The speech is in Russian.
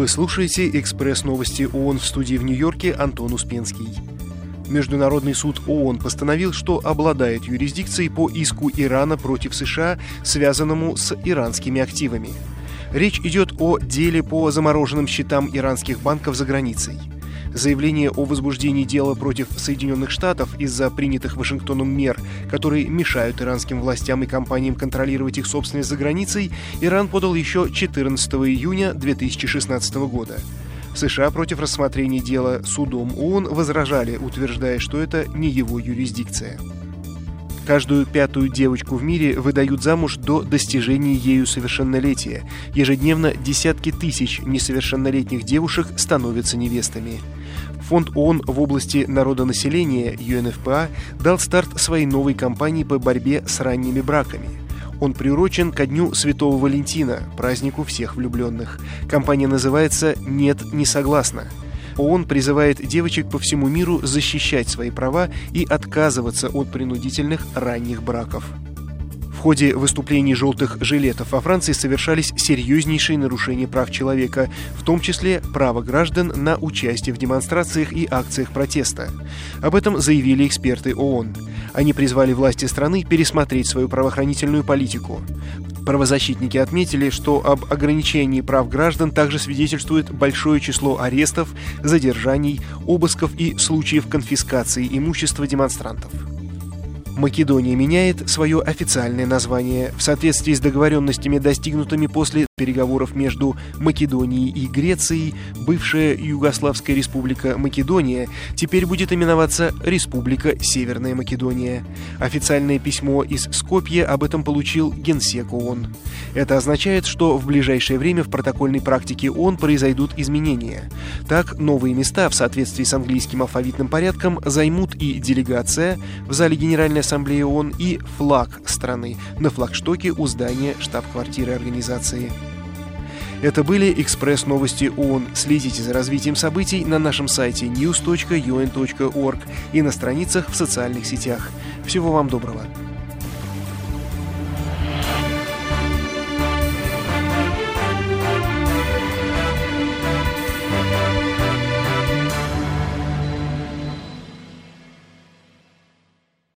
Вы слушаете «Экспресс-новости ООН», в студии в Нью-Йорке Антон Успенский. Международный суд ООН постановил, что обладает юрисдикцией по иску Ирана против США, связанному с иранскими активами. Речь идет о деле по замороженным счетам иранских банков за границей. Заявление о возбуждении дела против Соединенных Штатов из-за принятых Вашингтоном мер, которые мешают иранским властям и компаниям контролировать их собственность за границей, Иран подал еще 14 июня 2016 года. США против рассмотрения дела судом ООН возражали, утверждая, что это не его юрисдикция. Каждую пятую девочку в мире выдают замуж до достижения ею совершеннолетия. Ежедневно десятки тысяч несовершеннолетних девушек становятся невестами. Фонд ООН в области народонаселения UNFPA дал старт своей новой кампании по борьбе с ранними браками. Он приурочен ко Дню Святого Валентина, празднику всех влюбленных. Кампания называется «Нет, не согласна». ООН призывает девочек по всему миру защищать свои права и отказываться от принудительных ранних браков. В ходе выступлений желтых жилетов во Франции совершались серьезнейшие нарушения прав человека, в том числе права граждан на участие в демонстрациях и акциях протеста. Об этом заявили эксперты ООН. Они призвали власти страны пересмотреть свою правоохранительную политику. Правозащитники отметили, что об ограничении прав граждан также свидетельствует большое число арестов, задержаний, обысков и случаев конфискации имущества демонстрантов. Македония меняет свое официальное название. В соответствии с договоренностями, достигнутыми после переговоров между Македонией и Грецией, бывшая Югославская республика Македония теперь будет именоваться Республика Северная Македония. Официальное письмо из Скопье об этом получил Генсек ООН. Это означает, что в ближайшее время в протокольной практике ООН произойдут изменения. Так, новые места в соответствии с английским алфавитным порядком займут и делегация в зале Генеральной Ассамблеи ООН, и флаг страны на флагштоке у здания штаб-квартиры организации. Это были «Экспресс-новости ООН». Следите за развитием событий на нашем сайте news.un.org и на страницах в социальных сетях. Всего вам доброго.